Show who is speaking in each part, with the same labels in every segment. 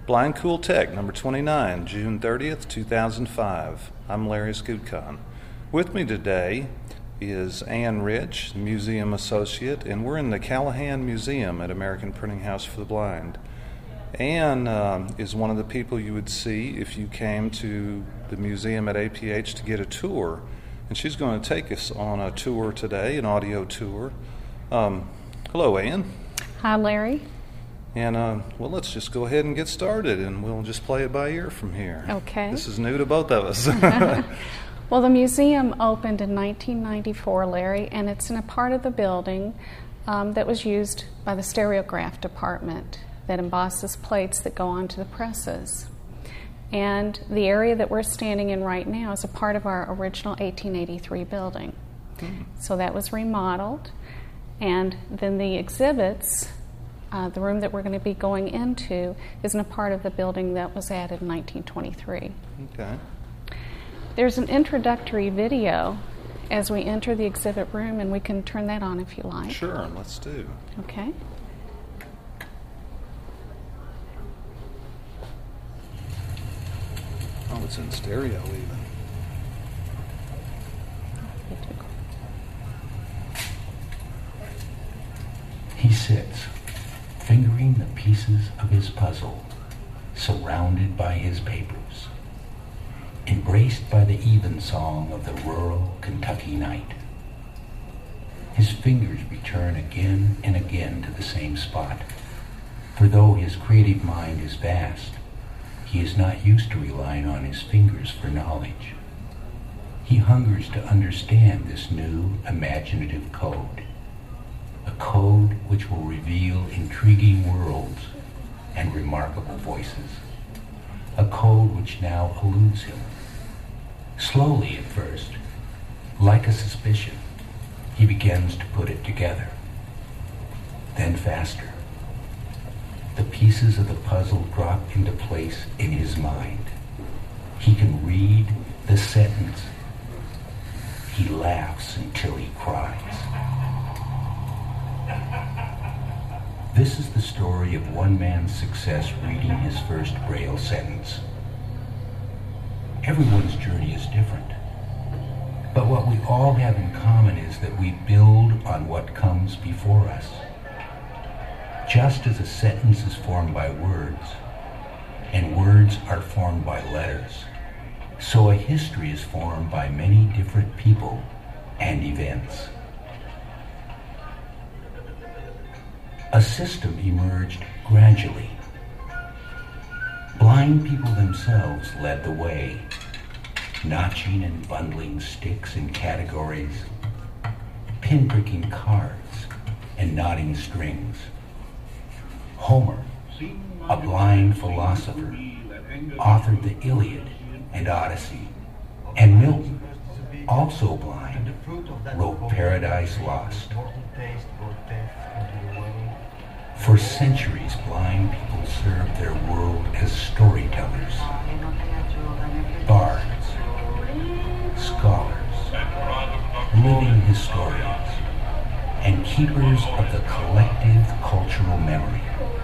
Speaker 1: Blind Cool Tech, number 29, June 30th, 2005. I'm Larry Skudcon. With me today is Ann Rich, the museum associate, and we're in the Callahan Museum at American Printing House for the Blind. Ann is one of the people you would see if you came to the museum at APH to get a tour, and she's going to take us on a tour today, an audio tour. Hello, Ann.
Speaker 2: Hi, Larry.
Speaker 1: And, well, let's just go ahead and get started, and we'll just play it by ear from here.
Speaker 2: Okay.
Speaker 1: This is new to both of us.
Speaker 2: Well, the museum opened in 1994, Larry, and it's in a part of the building that was used by the stereograph department that embosses plates that go onto the presses. And the area that we're standing in right now is a part of our original 1883 building. So that was remodeled, and then the exhibits, the room that we're going to be going into, is in a part of the building that was added in 1923.
Speaker 1: Okay.
Speaker 2: There's an introductory video as we enter the exhibit room, and we can turn that on if you like.
Speaker 1: Sure, let's do.
Speaker 2: Okay.
Speaker 1: Oh, it's in stereo even.
Speaker 3: He sits, fingering the pieces of his puzzle, surrounded by his papers, embraced by the evensong of the rural Kentucky night. His fingers return again and again to the same spot, for though his creative mind is vast, he is not used to relying on his fingers for knowledge. He hungers to understand this new imaginative code, a code which will reveal intriguing worlds and remarkable voices, a code which now eludes him. Slowly at first, like a suspicion, he begins to put it together. Then faster. The pieces of the puzzle drop into place in his mind. He can read the sentence. He laughs until he cries. This is the story of one man's success reading his first Braille sentence. Everyone's journey is different. But what we all have in common is that we build on what comes before us. Just as a sentence is formed by words, and words are formed by letters, so a history is formed by many different people and events. A system emerged gradually. Blind people themselves led the way, notching and bundling sticks in categories, pinpricking cards and knotting strings. Homer, a blind philosopher, authored the Iliad and Odyssey, and Milton, also blind, wrote Paradise Lost. For centuries, blind people served their world as storytellers, bards, scholars, living historians, and keepers of the collective cultural memory.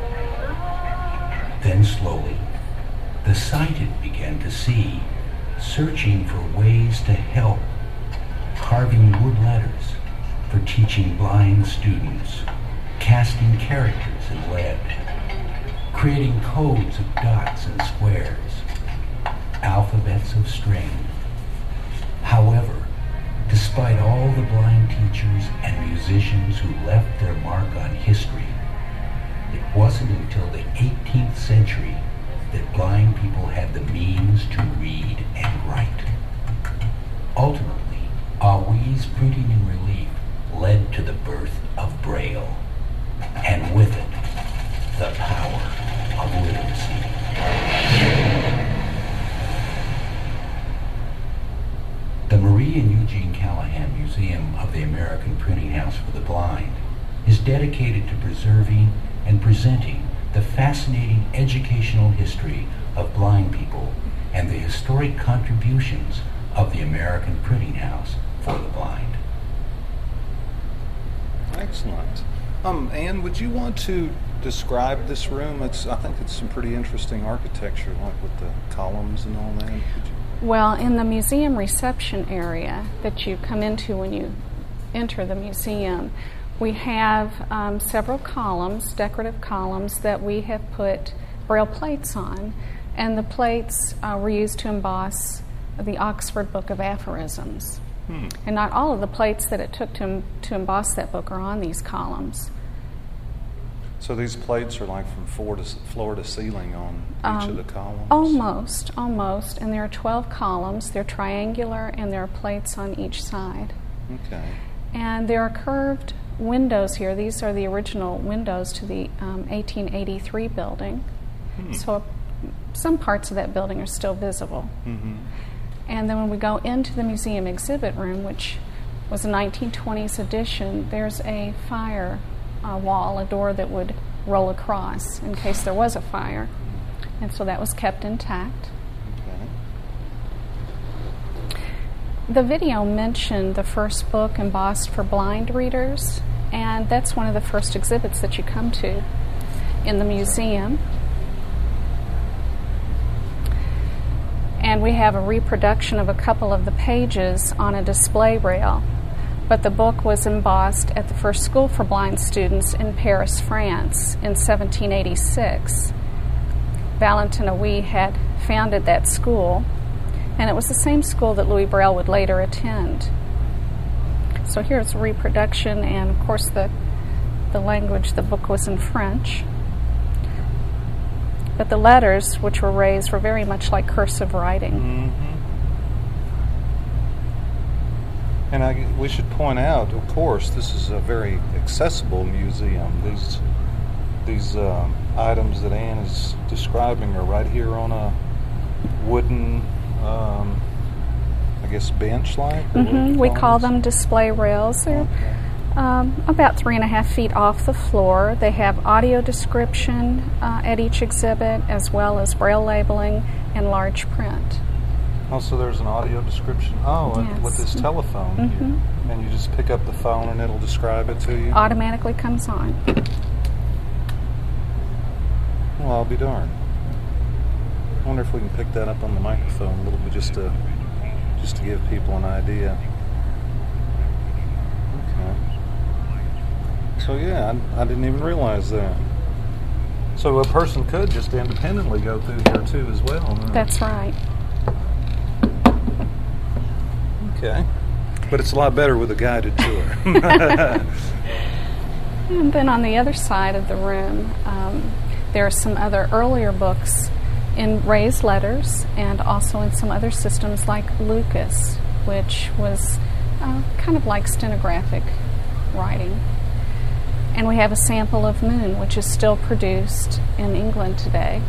Speaker 3: Then slowly, the sighted began to see, searching for ways to help, carving wood letters for teaching blind students, casting characters in lead, creating codes of dots and squares, alphabets of string. However, despite all the blind teachers and musicians who left their mark on history, it wasn't until the 18th century that blind people had the means to read and write. Ultimately, Awee's printing in relief led to the birth of Braille, and with it, the power of literacy. The Marie and Eugene Callahan Museum of the American Printing House for the Blind is dedicated to preserving and presenting the fascinating educational history of blind people and the historic contributions of the American Printing House for the Blind.
Speaker 1: Excellent. Ann, would you want to describe this room? I think it's some pretty interesting architecture, like with the columns and all that. Could you?
Speaker 2: Well, in the museum reception area that you come into when you enter the museum, we have several columns, decorative columns, that we have put Braille plates on. And the plates were used to emboss the Oxford Book of Aphorisms. And not all of the plates that it took to emboss that book are on these columns.
Speaker 1: So these plates are like from floor to ceiling on each of the columns?
Speaker 2: Almost. And there are 12 columns. They're triangular, and there are plates on each side.
Speaker 1: Okay.
Speaker 2: And there are curved windows here. These are the original windows to the 1883 building. So some parts of that building are still visible. And then when we go into the museum exhibit room, which was a 1920s addition, there's a fire wall, a door that would roll across in case there was a fire. And so that was kept intact.
Speaker 1: Okay.
Speaker 2: The video mentioned the first book embossed for blind readers, and that's one of the first exhibits that you come to in the museum. And we have a reproduction of a couple of the pages on a display rail. But the book was embossed at the first school for blind students in Paris, France in 1786. Valentin Haüy had founded that school, and it was the same school that Louis Braille would later attend. So here's a reproduction, and of course the language, the book was in French. But the letters which were raised were very much like cursive writing.
Speaker 1: And we should point out, of course, this is a very accessible museum. These items that Anne is describing are right here on a wooden, I guess, bench-like?
Speaker 2: We call them display rails. They're about 3.5 feet off the floor. They have audio description at each exhibit, as well as Braille labeling and large print.
Speaker 1: Oh, so there's an audio description.
Speaker 2: Yes.
Speaker 1: With this telephone here. And you just pick up the phone and it'll describe it to you?
Speaker 2: Automatically comes on.
Speaker 1: Well, I'll be darned. I wonder if we can pick that up on the microphone a little bit, just to give people an idea. Okay. So yeah, I didn't even realize that. So a person could just independently go through here too as well. Huh?
Speaker 2: That's right.
Speaker 1: Okay. But it's a lot better with a guided tour.
Speaker 2: And then on the other side of the room, there are some other earlier books in raised letters and also in some other systems like Lucas, which was kind of like stenographic writing. And we have a sample of Moon, which is still produced in England today.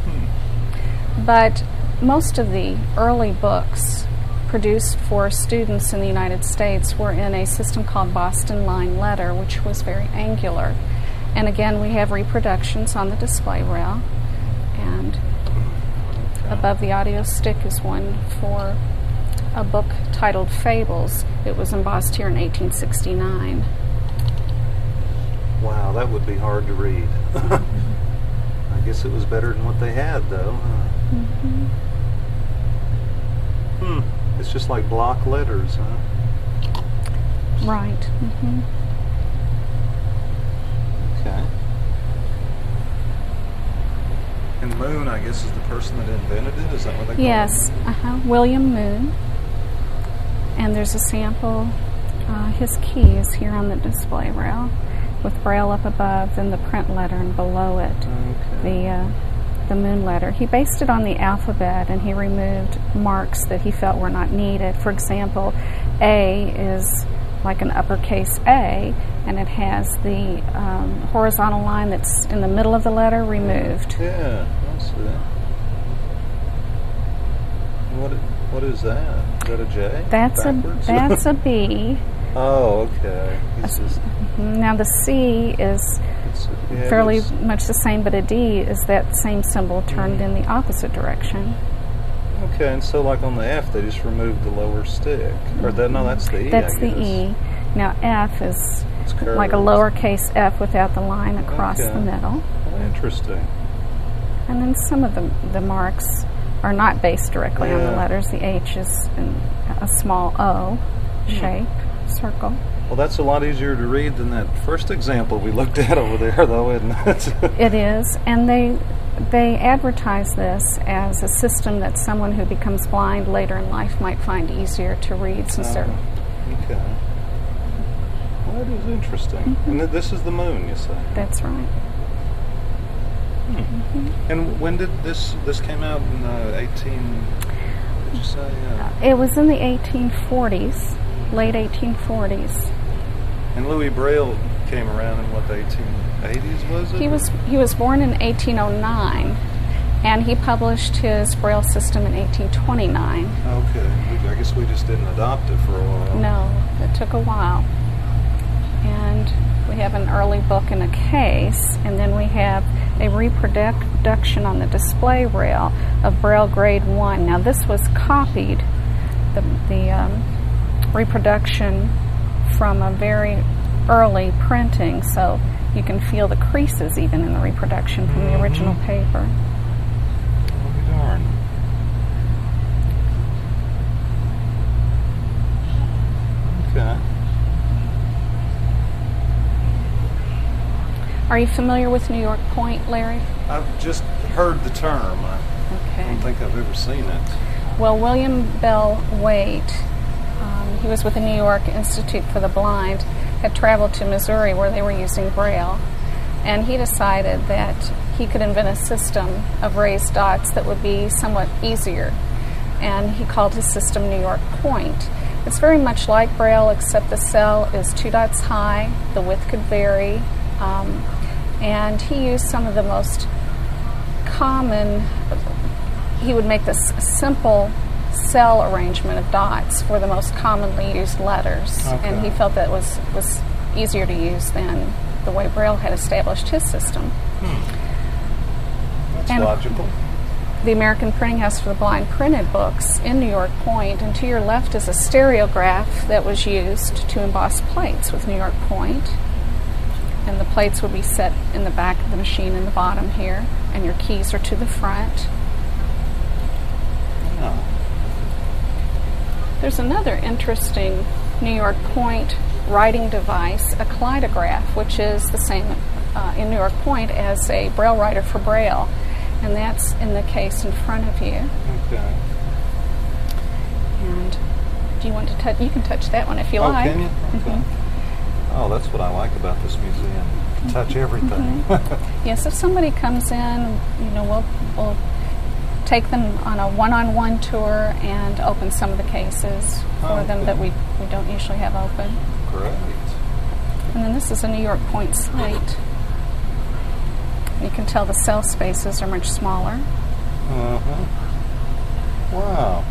Speaker 2: But most of the early books produced for students in the United States were in a system called Boston Line Letter, which was very angular. And again, we have reproductions on the display rail. And above the audio stick is one for a book titled Fables. It was embossed here in 1869.
Speaker 1: Wow, that would be hard to read. I guess it was better than what they had, though. It's just like block letters, huh?
Speaker 2: Right.
Speaker 1: Okay. And Moon, I guess, is the person that invented it? Is that what they call it?
Speaker 2: Yes. William Moon. And there's a sample. His key is here on the display rail, with Braille up above and the print letter, and below it the Moon letter. He based it on the alphabet, and he removed marks that he felt were not needed. For example, A is like an uppercase A, and it has the horizontal line that's in the middle of the letter removed.
Speaker 1: Yeah, I see that. What is that? Is that a J?
Speaker 2: That's a B.
Speaker 1: Oh, okay.
Speaker 2: Now the C is fairly much the same, but a D is that same symbol turned in the opposite direction.
Speaker 1: Okay, and so like on the F, they just removed the lower stick. Or no, that's the E.
Speaker 2: That's the E. Now F is
Speaker 1: It's curved.
Speaker 2: like a lowercase f without the line across
Speaker 1: Okay.
Speaker 2: the middle.
Speaker 1: Interesting.
Speaker 2: And then some of the marks are not based directly on the
Speaker 1: Yeah.
Speaker 2: letters. The H is in a small O shape, circle.
Speaker 1: Well, that's a lot easier to read than that first example we looked at over there, though, isn't it?
Speaker 2: It is, and they advertise this as a system that someone who becomes blind later in life might find easier to read, since they're
Speaker 1: Okay. Well, that is interesting. And this is the moon, you say?
Speaker 2: that's right.
Speaker 1: And when did this came out in 18? Did you say?
Speaker 2: It was in the 1840s, late 1840s.
Speaker 1: And Louis Braille came around in what, the 1880s, was it?
Speaker 2: He was born in 1809, and he published his Braille system in 1829.
Speaker 1: Okay. I guess we just didn't adopt it for a while.
Speaker 2: No, it took a while. And we have an early book in a case, and then we have a reproduction on the display rail of Braille Grade 1. Now this was copied, the reproduction, from a very early printing, so you can feel the creases even in the reproduction from the original paper.
Speaker 1: I'll be darned. Okay.
Speaker 2: Are you familiar with New York Point, Larry?
Speaker 1: I've just heard the term. I
Speaker 2: Okay.
Speaker 1: don't think I've ever seen it.
Speaker 2: Well, William Bell Waite, he was with the New York Institute for the Blind, had traveled to Missouri where they were using Braille, and he decided that he could invent a system of raised dots that would be somewhat easier, and he called his system New York Point. It's very much like Braille, except the cell is 2 dots high, the width could vary, and he used some of the most common, he would make this simple cell arrangement of dots for the most commonly used letters, and he felt that was easier to use than the way Braille had established his system.
Speaker 1: That's
Speaker 2: And
Speaker 1: logical.
Speaker 2: the American Printing House for the Blind printed books in New York Point, and to your left is a stereograph that was used to emboss plates with New York Point. And the plates would be set in the back of the machine in the bottom here, and your keys are to the front.
Speaker 1: Oh.
Speaker 2: There's another interesting New York Point writing device, a kaleidograph, which is the same in New York Point as a Braille writer for Braille, and that's in the case in front of you.
Speaker 1: Okay.
Speaker 2: And do you want to touch? You can touch that one if you
Speaker 1: Oh,
Speaker 2: like.
Speaker 1: can you? Okay. Oh, that's what I like about this museum. You can touch everything.
Speaker 2: Yes, if somebody comes in, we'll take them on a one-on-one tour and open some of the cases for them that we don't usually have open.
Speaker 1: Great.
Speaker 2: And then this is a New York Point slate. You can tell the cell spaces are much smaller.
Speaker 1: Uh-huh. Wow.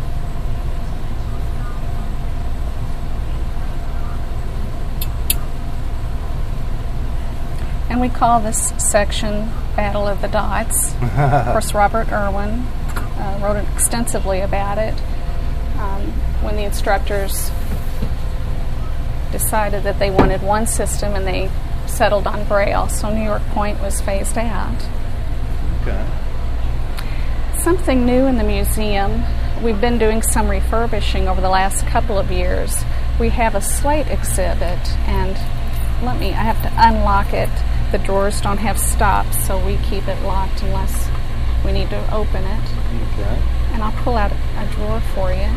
Speaker 2: And we call this section Battle of the Dots. Of course, Robert Irwin wrote extensively about it when the instructors decided that they wanted one system and they settled on Braille, so New York Point was phased out.
Speaker 1: Okay.
Speaker 2: Something new in the museum, we've been doing some refurbishing over the last couple of years. We have a slate exhibit, and I have to unlock it. The drawers don't have stops, so we keep it locked unless we need to open it.
Speaker 1: Okay.
Speaker 2: And I'll pull out a drawer for you.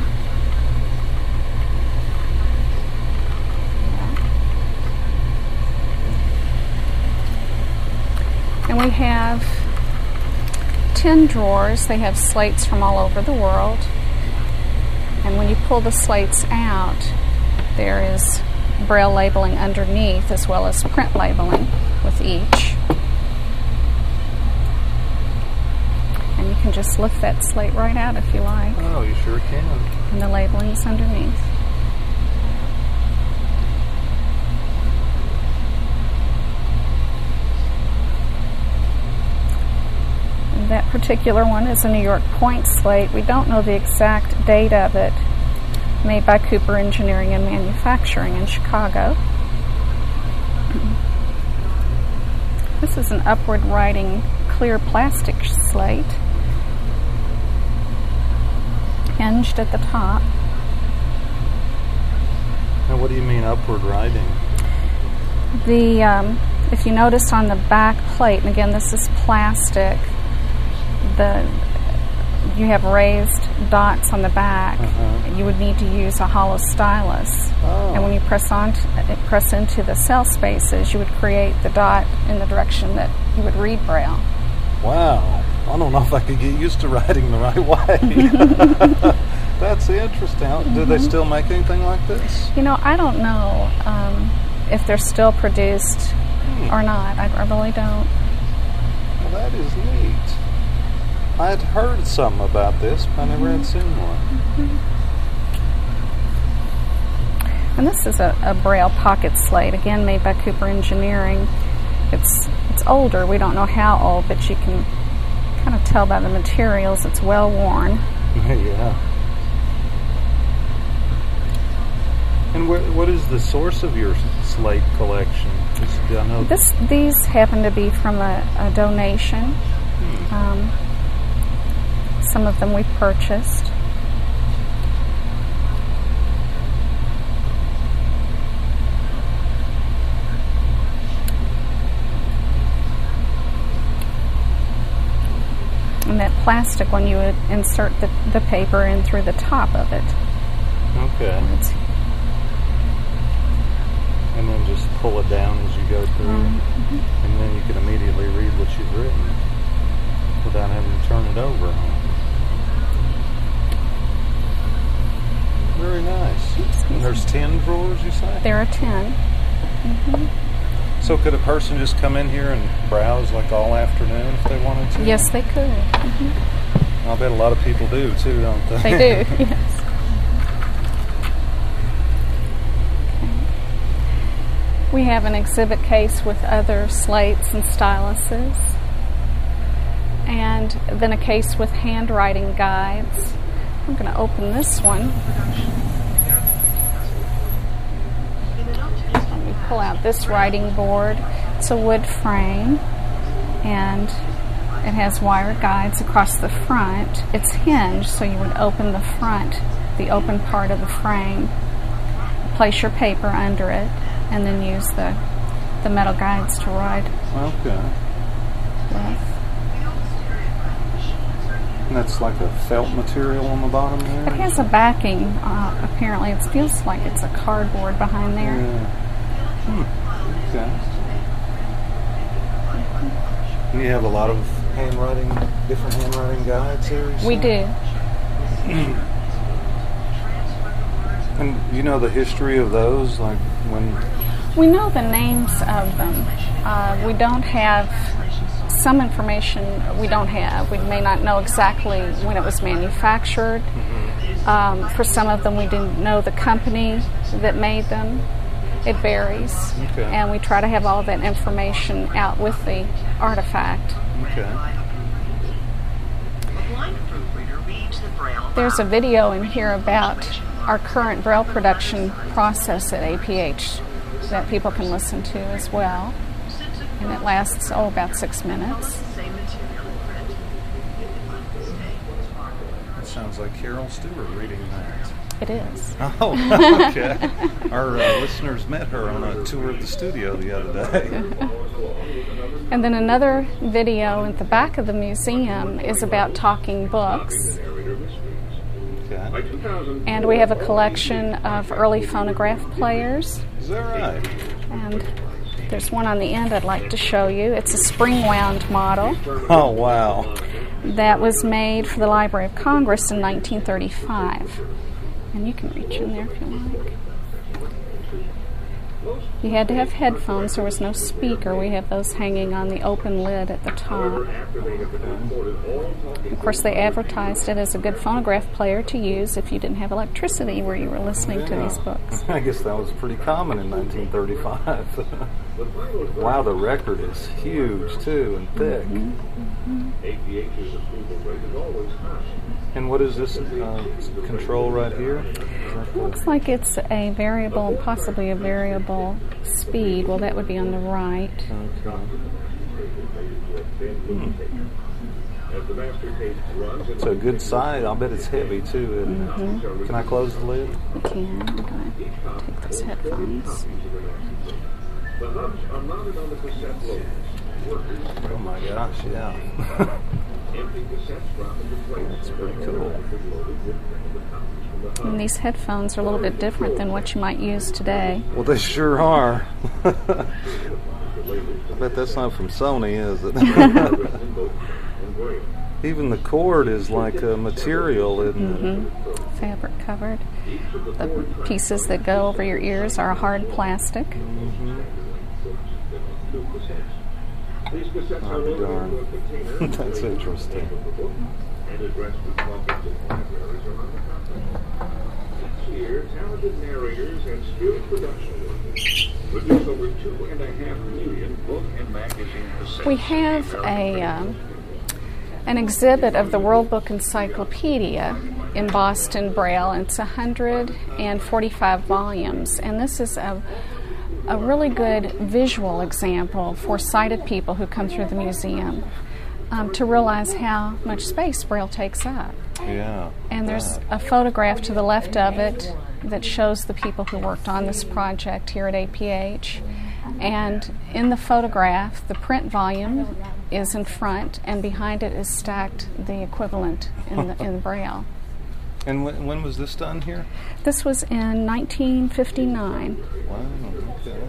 Speaker 2: And we have 10 drawers. They have slates from all over the world. And when you pull the slates out, there is Braille labeling underneath as well as print labeling with each. And you can just lift that slate right out if you like.
Speaker 1: Oh, you sure can.
Speaker 2: And the labeling is underneath. That particular one is a New York Point slate. We don't know the exact date of it, made by Cooper Engineering and Manufacturing in Chicago. This is an upward writing clear plastic slate, hinged at the top.
Speaker 1: Now, what do you mean upward writing?
Speaker 2: If you notice on the back plate, and again this is plastic, you have raised dots on the back. You would need to use a hollow stylus. And when you press into the cell spaces, you would create the dot in the direction that you would read Braille.
Speaker 1: Wow. I don't know if I could get used to writing the right way. That's interesting. Do they still make anything like this?
Speaker 2: You know, I don't know if they're still produced or not. I really don't.
Speaker 1: Well, that is neat. I had heard something about this, but I never had seen one.
Speaker 2: And this is a Braille pocket slate, again made by Cooper Engineering. It's older. We don't know how old, but you can kind of tell by the materials. It's well worn.
Speaker 1: Yeah. And what is the source of your slate collection? I know
Speaker 2: these happen to be from a donation. Some of them we purchased. And that plastic one, you would insert the paper in through the top of it.
Speaker 1: Okay. And then just pull it down as you go through. And then you can immediately read what you've written without having to turn it over. Very nice. And there's 10 drawers, you say?
Speaker 2: There are 10.
Speaker 1: So could a person just come in here and browse like all afternoon if they wanted to?
Speaker 2: Yes, they could.
Speaker 1: I'll bet a lot of people do too, don't they?
Speaker 2: They do, yes. We have an exhibit case with other slates and styluses, and then a case with handwriting guides. I'm going to open this one. Let me pull out this writing board. It's a wood frame, and it has wire guides across the front. It's hinged, so you would open the front, the open part of the frame, place your paper under it, and then use the metal guides to write
Speaker 1: Okay.
Speaker 2: with.
Speaker 1: And that's like a felt material on the bottom there?
Speaker 2: It has a backing, apparently. It feels like it's a cardboard behind there.
Speaker 1: Yeah. Okay. You have a lot of different handwriting guides here?
Speaker 2: We do.
Speaker 1: And you know the history of those? Like when...
Speaker 2: We know the names of them. We don't have some information. We don't have. We may not know exactly when it was manufactured. For some of them, we didn't know the company that made them. It varies.
Speaker 1: Okay.
Speaker 2: And we try to have all of that information out with the artifact.
Speaker 1: Okay.
Speaker 2: There's a video in here about our current Braille production process at APH that people can listen to as well. And it lasts, about 6 minutes.
Speaker 1: That sounds like Carol Stewart reading that.
Speaker 2: It is.
Speaker 1: Oh, okay. Our listeners met her on a tour of the studio the other day.
Speaker 2: And then another video at the back of the museum is about talking books.
Speaker 1: Okay.
Speaker 2: And we have a collection of early phonograph players.
Speaker 1: Is that right?
Speaker 2: And there's one on the end I'd like to show you. It's a spring-wound model.
Speaker 1: Oh, wow.
Speaker 2: That was made for the Library of Congress in 1935. And you can reach in there if you like. You had to have headphones. There was no speaker. We have those hanging on the open lid at the top. Of course, they advertised it as a good phonograph player to use if you didn't have electricity where you were listening to these books.
Speaker 1: I guess that was pretty common in 1935. Wow, the record is huge, too, and thick. And what is this control right here?
Speaker 2: Looks like it's a variable, possibly a variable speed. Well, that would be on the right.
Speaker 1: Okay. It's a good size. I'll bet it's heavy too.
Speaker 2: Mm-hmm.
Speaker 1: Can I close the lid?
Speaker 2: You can. I'm going to take those headphones.
Speaker 1: Oh my gosh, yeah. That's pretty cool.
Speaker 2: And these headphones are a little bit different than what you might use today.
Speaker 1: Well, they sure are. I bet that's not from Sony, is it? Even the cord is like a material, isn't it?
Speaker 2: Fabric covered. The pieces that go over your ears are hard plastic.
Speaker 1: I'll be darned. That's interesting.
Speaker 4: Year, talented narrators and skilled production workers produced over 2.5 million book and magazine cassettes.
Speaker 2: We have an exhibit of the World Book Encyclopedia in Boston Braille. It's 145 volumes, and this is a really good visual example for sighted people who come through the museum to realize how much space Braille takes up.
Speaker 1: Yeah.
Speaker 2: And there's a photograph to the left of it that shows the people who worked on this project here at APH. And in the photograph, the print volume is in front, and behind it is stacked the equivalent in Braille.
Speaker 1: And when was this done here?
Speaker 2: This was in 1959.
Speaker 1: Wow, okay.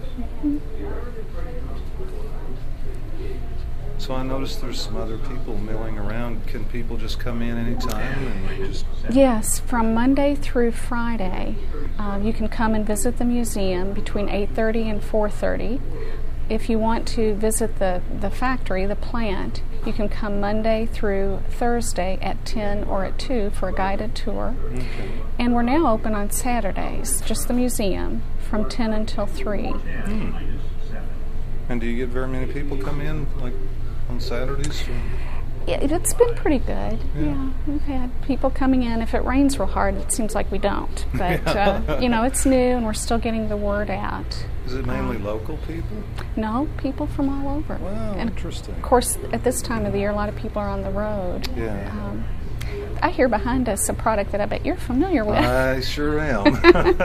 Speaker 1: So I noticed there's some other people milling around. Can people just come in anytime and just...
Speaker 2: Yes, from Monday through Friday. You can come and visit the museum between 8:30 and 4:30. If you want to visit the factory, the plant, you can come Monday through Thursday at 10 or at 2 for a guided tour.
Speaker 1: Okay.
Speaker 2: And we're now open on Saturdays, just the museum, from 10 until 3.
Speaker 1: And do you get very many people come in, like on Saturdays?
Speaker 2: Yeah, it's been pretty good. Yeah, we've had people coming in. If it rains real hard, it seems like we don't. But, it's new and we're still getting the word out.
Speaker 1: Is it mainly local people?
Speaker 2: No, people from all over.
Speaker 1: Wow,
Speaker 2: and
Speaker 1: interesting.
Speaker 2: Of course, at this time of the year, a lot of people are on the road.
Speaker 1: Yeah.
Speaker 2: I hear behind us a product that I bet you're familiar with.
Speaker 1: I sure am.
Speaker 4: 5 +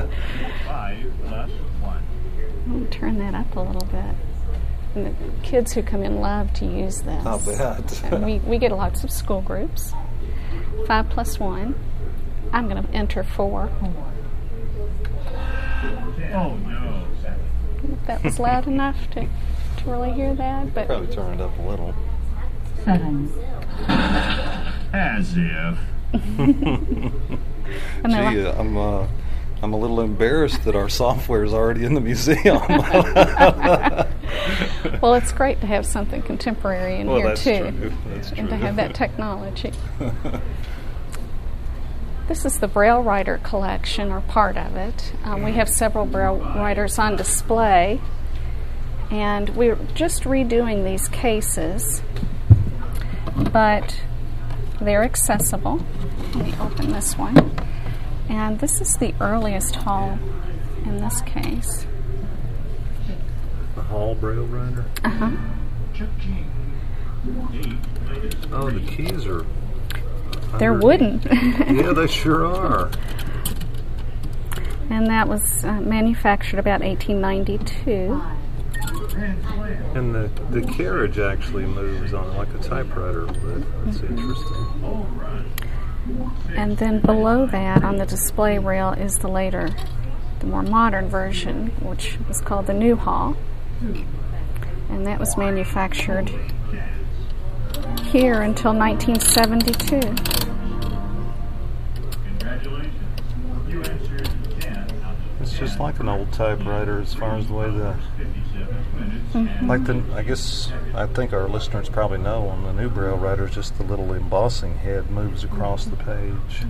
Speaker 4: 1.
Speaker 2: I'm going to turn that up a little bit. And the kids who come in love to use this.
Speaker 1: I'll bet.
Speaker 2: And we get lots of school groups. 5 + 1. I'm going to enter 4.
Speaker 4: Oh no.
Speaker 2: If that was loud enough to really hear that, but
Speaker 1: Probably turn it up a little.
Speaker 5: 7.
Speaker 4: As if.
Speaker 2: and they're
Speaker 1: Gee,
Speaker 2: like,
Speaker 1: I'm a little embarrassed that our software is already in the museum.
Speaker 2: well, it's great to have something contemporary in here
Speaker 1: that's
Speaker 2: too,
Speaker 1: true. That's true.
Speaker 2: and to have that technology. This is the Braille Writer collection, or part of it. We have several Braille Writers on display, and we're just redoing these cases, but they're accessible. Let me open this one. And this is the earliest Hall in this case.
Speaker 1: The Hall Braille Writer?
Speaker 2: Uh-huh.
Speaker 1: Oh, the keys are...
Speaker 2: They're wooden.
Speaker 1: Yeah, they sure are.
Speaker 2: And that was manufactured about 1892.
Speaker 1: And the carriage actually moves on like a typewriter, but that's interesting.
Speaker 2: And then below that on the display rail is the more modern version, which is called the New Hall. And that was manufactured here until 1972.
Speaker 1: It's just like an old typewriter as far as the way I think our listeners probably know on the new Braille writer, just the little embossing head moves across the page.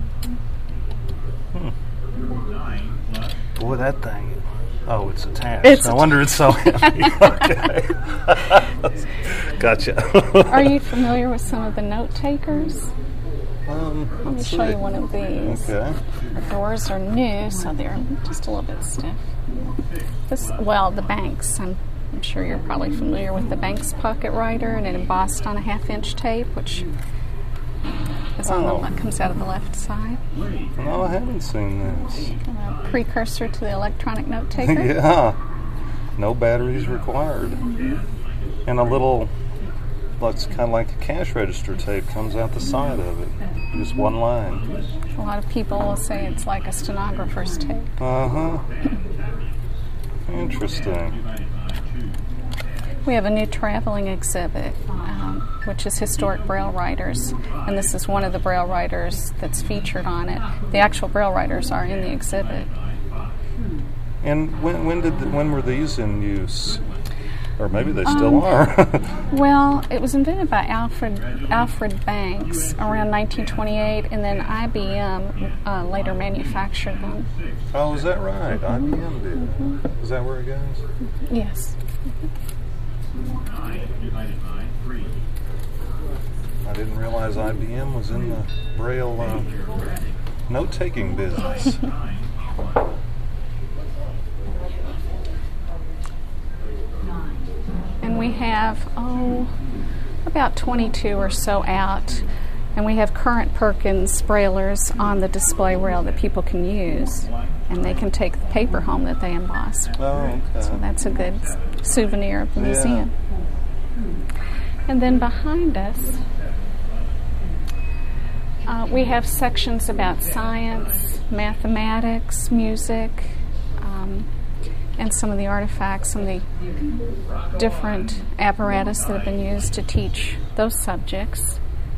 Speaker 1: Boy, that thing. Oh, it's attached. No wonder it's so heavy. Okay. Gotcha.
Speaker 2: Are you familiar with some of the note takers? Let me show you one of these.
Speaker 1: Okay.
Speaker 2: The doors are new, so they're just a little bit stiff. The banks, I'm I'm sure you're probably familiar with the Banks Pocket Writer, and it embossed on a 1/2-inch tape, which is comes out of the left side.
Speaker 1: No, I haven't seen this.
Speaker 2: A precursor to the electronic note taker.
Speaker 1: Yeah. No batteries required. And a little, looks kind of like a cash register tape comes out the side of it. Just one line.
Speaker 2: A lot of people will say it's like a stenographer's tape.
Speaker 1: Uh-huh. Interesting.
Speaker 2: We have a new traveling exhibit, which is historic Braille writers, and this is one of the Braille writers that's featured on it. The actual Braille writers are in the exhibit.
Speaker 1: And when were these in use? Or maybe they still are.
Speaker 2: Well, it was invented by Alfred Banks around 1928, and then IBM later manufactured them.
Speaker 1: Oh, is that right? IBM did. Mm-hmm. Is that where it goes?
Speaker 2: Yes.
Speaker 1: I didn't realize IBM was in the Braille note-taking business.
Speaker 2: And we have, about 22 or so out. And we have current Perkins Braillers on the display rail that people can use. And they can take the paper home that they embossed.
Speaker 1: Oh, okay.
Speaker 2: So that's a good souvenir of the museum. And then behind us, we have sections about science, mathematics, music, and some of the artifacts and the different apparatus that have been used to teach those subjects.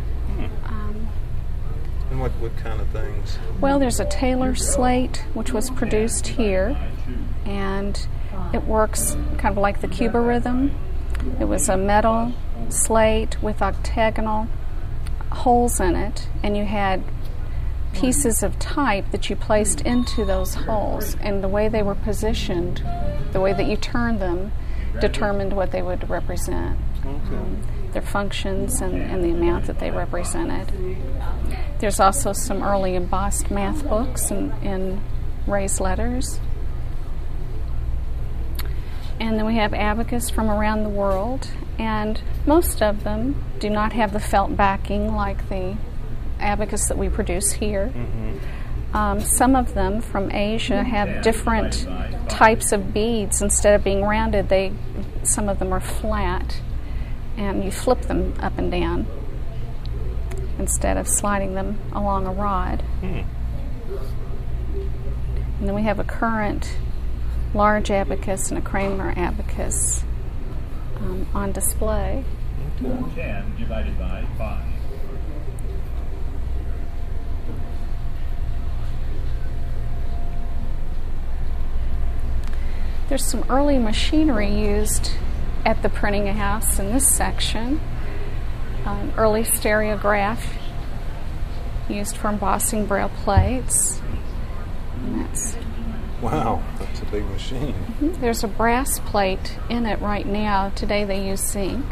Speaker 1: And what kind of things?
Speaker 2: Well, there's a Taylor slate, which was produced here, and it works kind of like the Cuba rhythm. It was a metal slate with octagonal holes in it, and you had pieces of type that you placed into those holes, and the way they were positioned, the way that you turned them, determined what they would represent, their functions and the amount that they represented. There's also some early embossed math books in raised letters. And then we have abacus from around the world, and most of them do not have the felt backing like the abacus that we produce here. Some of them from Asia have different types of beads. Instead of being rounded, some of them are flat, and you flip them up and down instead of sliding them along a rod. And then we have a current large abacus and a Kramer abacus on display.
Speaker 5: 10 divided by 5.
Speaker 2: There's some early machinery used at the printing house in this section. An early stereograph used for embossing Braille plates. And that's
Speaker 1: Wow, that's a big machine.
Speaker 2: There's a brass plate in it right now. Today they use zinc.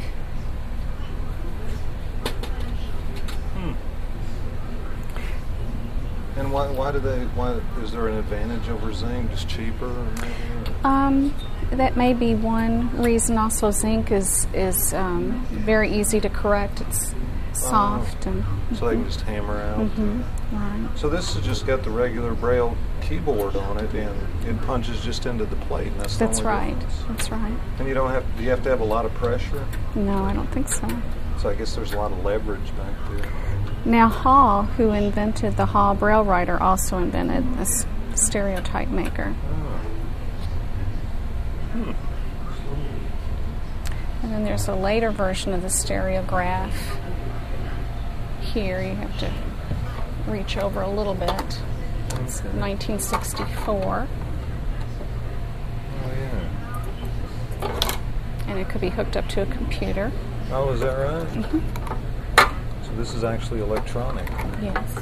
Speaker 1: And why is there an advantage over zinc? Just cheaper? Or maybe?
Speaker 2: That may be one reason. Also, zinc is very easy to correct. It's soft and
Speaker 1: so they can just hammer out.
Speaker 2: Right.
Speaker 1: So this has just got the regular Braille keyboard on it, and it punches just into the plate. And that's the only difference.
Speaker 2: That's right.
Speaker 1: And you don't have. Do you have to have a lot of pressure?
Speaker 2: No, I don't think so.
Speaker 1: So I guess there's a lot of leverage back there.
Speaker 2: Now, Hall, who invented the Hall Braille Writer, also invented a stereotype maker. And then there's a later version of the stereograph. Here you have to reach over a little bit. It's 1964.
Speaker 1: Oh, yeah.
Speaker 2: And it could be hooked up to a computer.
Speaker 1: Oh, is that right? So this is actually electronic.
Speaker 2: Yes.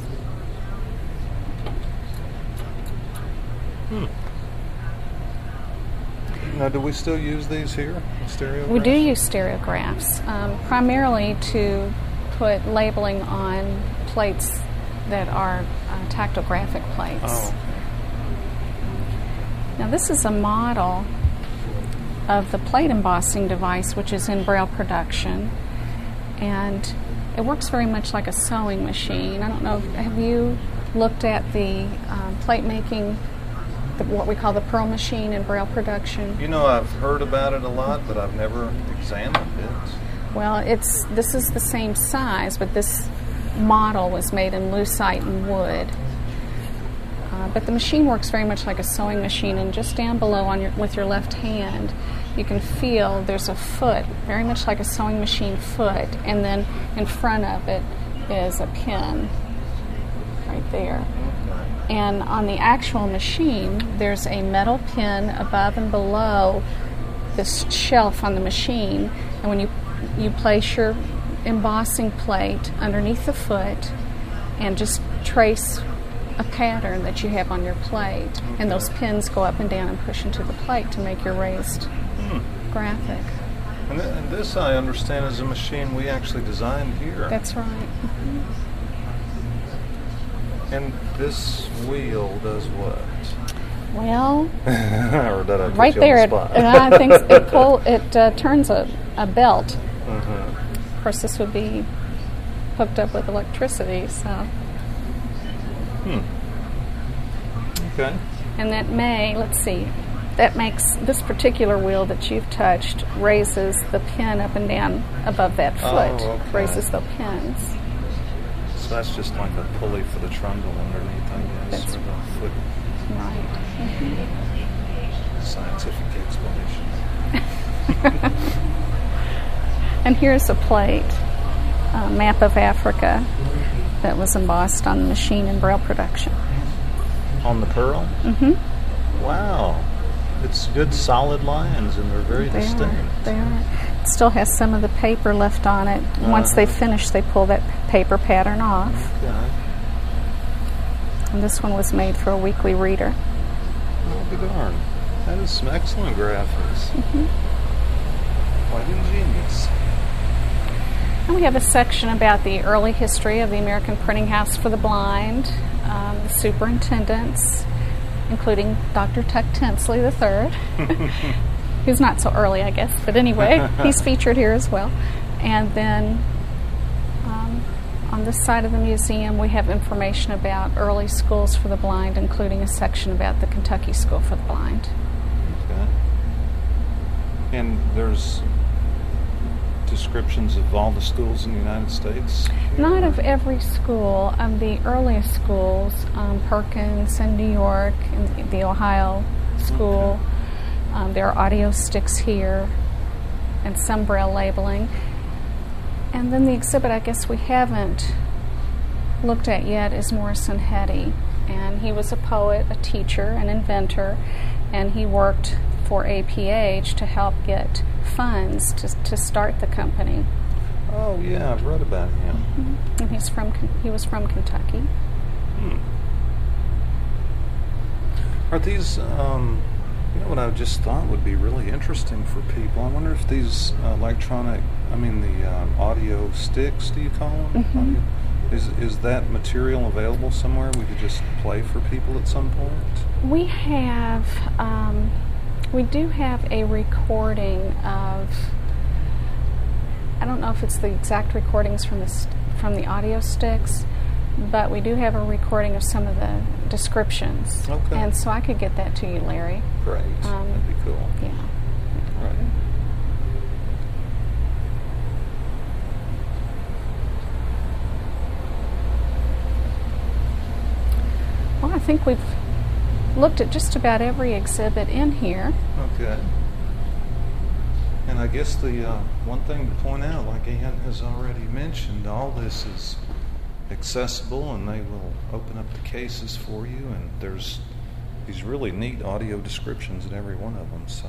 Speaker 1: Now, do we still use these here? Stereographs?
Speaker 2: We do use stereographs, primarily to put labeling on plates that are tactographic plates.
Speaker 1: Oh.
Speaker 2: Now, this is a model of the plate embossing device, which is in Braille production. And it works very much like a sewing machine. I don't know, have you looked at the plate making, what we call the Pearl machine in Braille production?
Speaker 1: You know, I've heard about it a lot, but I've never examined it.
Speaker 2: Well, this is the same size, but this model was made in lucite and wood. But the machine works very much like a sewing machine, and just down below with your left hand, you can feel there's a foot, very much like a sewing machine foot, and then in front of it is a pin right there. And on the actual machine, there's a metal pin above and below this shelf on the machine, and when you place your embossing plate underneath the foot and just trace a pattern that you have on your plate, and those pins go up and down and push into the plate to make your raised graphic.
Speaker 1: And this, I understand, is a machine we actually designed here.
Speaker 2: That's right. Mm-hmm.
Speaker 1: And this wheel does what?
Speaker 2: Well,
Speaker 1: or did I put
Speaker 2: right
Speaker 1: you
Speaker 2: there,
Speaker 1: on the spot?
Speaker 2: I think it turns a belt. Of course, this would be hooked up with electricity, so.
Speaker 1: Okay.
Speaker 2: And that that makes this particular wheel that you've touched raises the pin up and down above that foot,
Speaker 1: okay.
Speaker 2: raises the pins.
Speaker 1: So that's just like a pulley for the trundle underneath, I guess,
Speaker 2: That's
Speaker 1: or the foot.
Speaker 2: Right. Mm-hmm.
Speaker 1: Scientific explanation.
Speaker 2: And here's a plate, a map of Africa that was embossed on the machine in Braille production.
Speaker 1: On the Pearl?
Speaker 2: Mm-hmm.
Speaker 1: Wow. It's good solid lines, and they're very distinct.
Speaker 2: They are. It still has some of the paper left on it. Once they finish, they pull that paper pattern off.
Speaker 1: Okay.
Speaker 2: And this one was made for a weekly reader.
Speaker 1: Well, be darned. That is some excellent graphics.
Speaker 2: Mm-hmm.
Speaker 1: Quite ingenious.
Speaker 2: And we have a section about the early history of the American Printing House for the Blind, the superintendents, including Dr. Tuck Tinsley III, who's not so early, I guess, but anyway, he's featured here as well. And then on this side of the museum, we have information about early schools for the blind, including a section about the Kentucky School for the Blind.
Speaker 1: Okay. And there's descriptions of all the schools in the United States?
Speaker 2: Not of every school. Of the earliest schools, Perkins in New York, and the Ohio school. Okay. There are audio sticks here and some Braille labeling. And then the exhibit I guess we haven't looked at yet is Morrison Hetty. And he was a poet, a teacher, an inventor, and he worked for APH to help get funds to start the company.
Speaker 1: Oh yeah, I've read about him.
Speaker 2: Mm-hmm. And he was from Kentucky.
Speaker 1: Are these, you know what I just thought would be really interesting for people? I wonder if these audio sticks, do you call them?
Speaker 2: Mm-hmm.
Speaker 1: Is that material available somewhere we could just play for people at some point?
Speaker 2: We do have a recording of, I don't know if it's the exact recordings from the audio sticks, but we do have a recording of some of the descriptions.
Speaker 1: Okay.
Speaker 2: And so I could get that to you, Larry.
Speaker 1: Great. That'd be cool.
Speaker 2: Yeah.
Speaker 1: Right.
Speaker 2: Well, I think we've looked at just about every exhibit in here.
Speaker 1: Okay. And I guess the one thing to point out, like Ann has already mentioned, all this is accessible, and they will open up the cases for you, and there's these really neat audio descriptions in every one of them. So,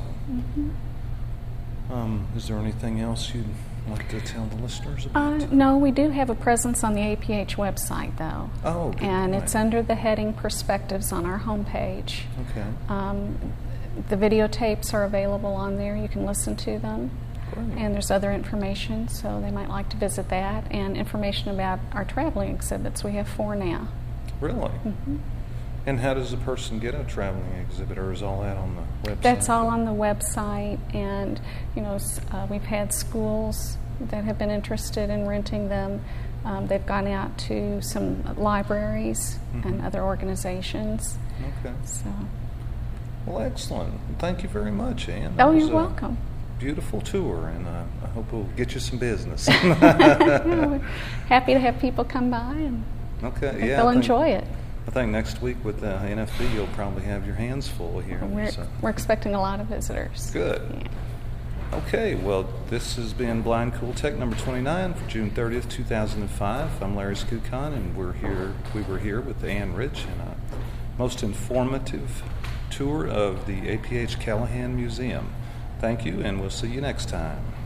Speaker 1: is there anything else you'd like to tell the listeners about?
Speaker 2: No, we do have a presence on the APH website, though.
Speaker 1: Oh, good.
Speaker 2: And it's under the heading Perspectives on our homepage.
Speaker 1: Okay.
Speaker 2: The videotapes are available on there. You can listen to them.
Speaker 1: Great.
Speaker 2: And there's other information, so they might like to visit that. And information about our traveling exhibits. We have 4 now.
Speaker 1: Really?
Speaker 2: Mm-hmm.
Speaker 1: And how does a person get a traveling exhibit, or is all that on the website?
Speaker 2: That's all on the website, and we've had schools that have been interested in renting them. They've gone out to some libraries and other organizations.
Speaker 1: Okay.
Speaker 2: So.
Speaker 1: Well, excellent. Thank you very much, Ann.
Speaker 2: Oh, you're welcome.
Speaker 1: Beautiful tour, and I hope we'll get you some business.
Speaker 2: We're happy to have people come by, and
Speaker 1: okay,
Speaker 2: they'll enjoy it.
Speaker 1: I think next week with the NFB, you'll probably have your hands full here.
Speaker 2: We're expecting a lot of visitors.
Speaker 1: Good.
Speaker 2: Yeah.
Speaker 1: Okay, well, this has been Blind Cool Tech number 29 for June 30th, 2005. I'm Larry Skukon, and we were here with Ann Rich in a most informative tour of the APH Callahan Museum. Thank you, and we'll see you next time.